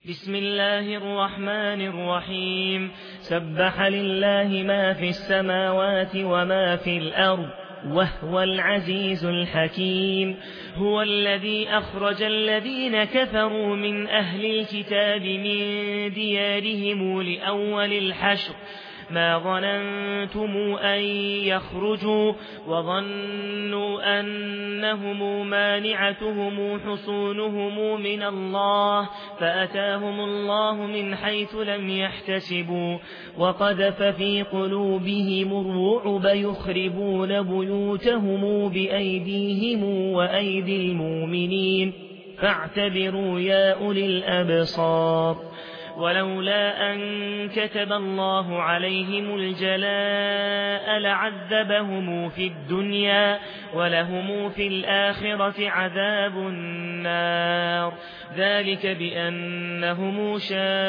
بسم الله الرحمن الرحيم. سبح لله ما في السماوات وما في الأرض وهو العزيز الحكيم. هو الذي أخرج الذين كفروا من أهل الكتاب من ديارهم لأول الحشر ما ظننتم أن يخرجوا وظنوا أنهم مانعتهم حصونهم من الله فأتاهم الله من حيث لم يحتسبوا وقذف في قلوبهم الرعب يخربون بيوتهم بأيديهم وأيدي المؤمنين فاعتبروا يا أولي الأبصار. ولولا أن كتب الله عليهم الجلاء لعذبهم في الدنيا ولهم في الآخرة عذاب النار ذلك بأنهم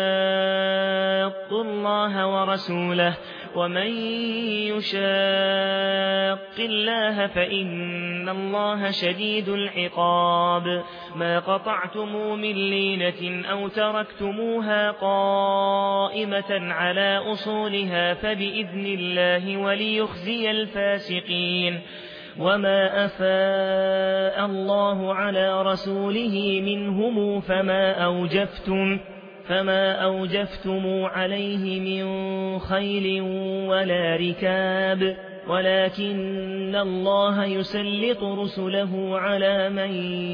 شاقوا الله ورسوله ومن يشاق الله فإن الله شديد العقاب. ما قطعتم من لينة أو تركتموها قائمة على أصولها فبإذن الله وليخزي الفاسقين. وما أفاء الله على رسوله منهم فما أوجفتم عليه من خيل ولا ركاب ولكن الله يسلط رسله على من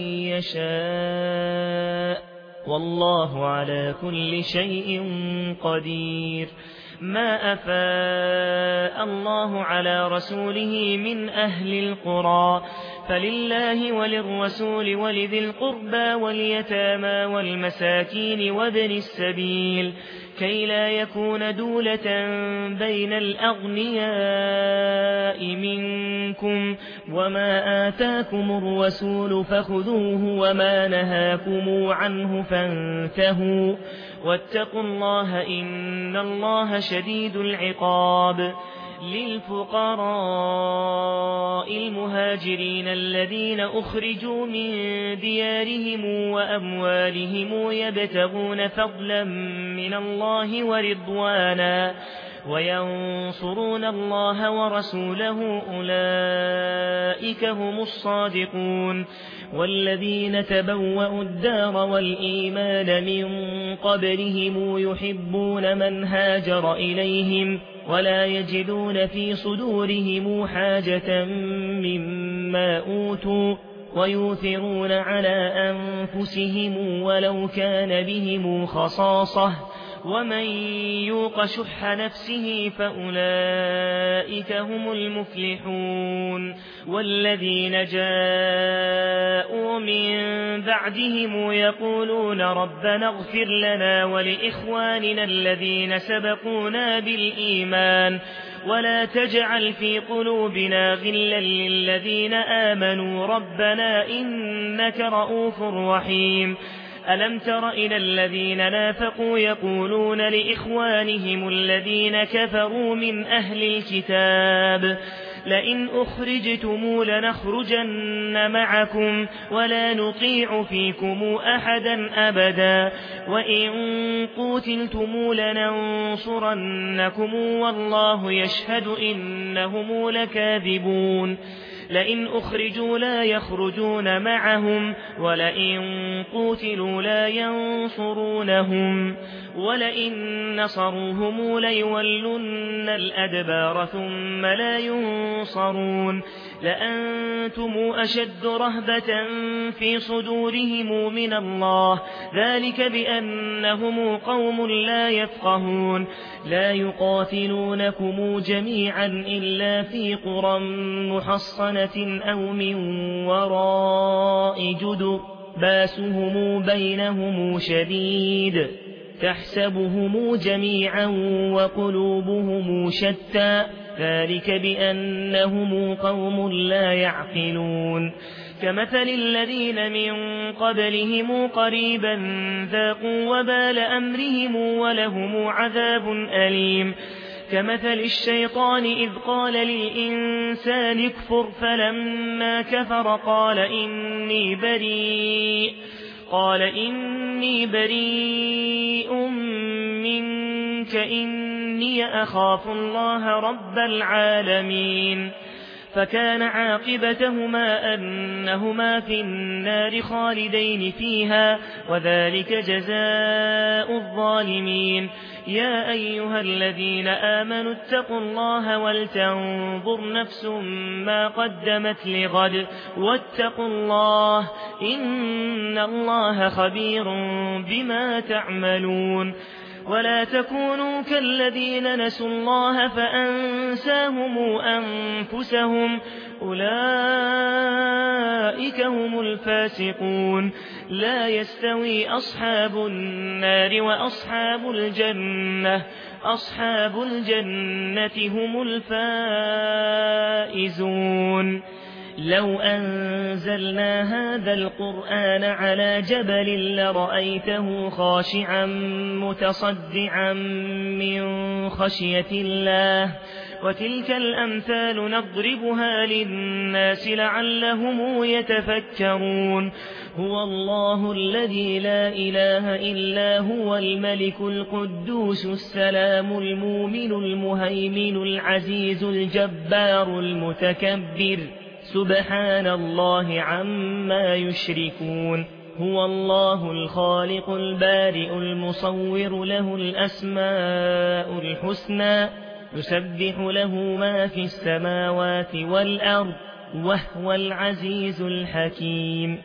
يشاء والله على كل شيء قدير. ما أفاء الله على رسوله من أهل القرى فلله وللرسول ولذي القربى واليتامى والمساكين وابن السبيل كي لا يكون دولة بين الأغنياء منكم وما آتاكم الرسول فخذوه وما نهاكم عنه فانتهوا واتقوا الله إن الله شديد العقاب. للفقراء المهاجرين الذين أخرجوا من ديارهم وأموالهم يبتغون فضلا من الله ورضوانا وينصرون الله ورسوله أولئك هم الصادقون. والذين تبوأوا الدار والإيمان من قبلهم يحبون من هاجر إليهم ولا يجدون في صدورهم حاجة مما أوتوا ويؤثرون على أنفسهم ولو كان بهم خصاصة ومن يوق شح نفسه فأولئك هم المفلحون. والذين جاءوا من بعدهم يقولون ربنا اغفر لنا ولإخواننا الذين سبقونا بالإيمان ولا تجعل في قلوبنا غلا للذين آمنوا ربنا إنك رؤوف رحيم. ألم تر إلى الذين نافقوا يقولون لإخوانهم الذين كفروا من أهل الكتاب لئن أخرجتم لنخرجن معكم ولا نطيع فيكم أحدا أبدا وإن قوتلتم لننصرنكم والله يشهد إنهم لكاذبون. لئن أخرجوا لا يخرجون معهم ولئن قوتلوا لا ينصرونهم ولئن نصروهم ليولن الأدبار ثم لا ينصرون. لأنتم أشد رهبة في صدورهم من الله ذلك بأنهم قوم لا يفقهون. لا يقاتلونكم جميعا إلا في قرى محصنة أو من وراء جدر باسهم بينهم شديد تحسبهم جميعا وقلوبهم شتى ذلك بأنهم قوم لا يعقلون. كمثل الذين من قبلهم قريبا ذاقوا وبال أمرهم ولهم عذاب أليم. كمثل الشيطان إذ قال للإنسان اكفر فلما كفر قال إني بريء منك إني أخاف الله رب العالمين فكان عاقبتهما أنهما في النار خالدين فيها وذلك جزاء الظالمين يا أيها الذين آمنوا اتقوا الله ولتنظر نفس ما قدمت لغد واتقوا الله إن الله خبير بما تعملون ولا تكونوا كالذين نسوا الله فأنساهم أنفسهم أولئك هم الفاسقون لا يستوي أصحاب النار وأصحاب الجنة هم الفائزون لو أنزلنا هذا القرآن على جبل لرأيته خاشعا متصدعا من خشية الله وتلك الأمثال نضربها للناس لعلهم يتفكرون هو الله الذي لا إله إلا هو الملك القدوس السلام المؤمن المهيمن العزيز الجبار المتكبر سبحان الله عما يشركون هو الله الخالق البارئ المصور له الأسماء الحسنى يسبح له ما في السماوات والأرض وهو العزيز الحكيم